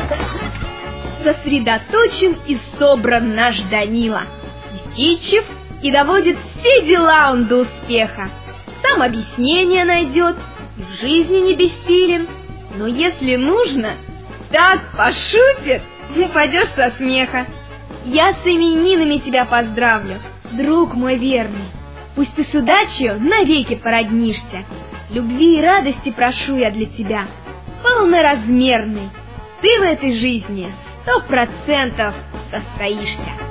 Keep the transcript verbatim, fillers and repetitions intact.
Сосредоточен и собран наш Данила, усидчив и доводит все дела он до успеха. Сам объяснение найдет и в жизни не бессилен, но если нужно, так пошутит, упадешь со смеха. Я с именинами тебя поздравлю, друг мой верный. Пусть ты с удачей навеки породнишься. Любви и радости прошу я для тебя, полноразмерный. Ты в этой жизни сто процентов состоишься.